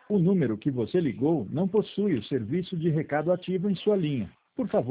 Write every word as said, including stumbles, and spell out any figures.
O número que você ligou não possui o serviço de recado ativo em sua linha. Por favor,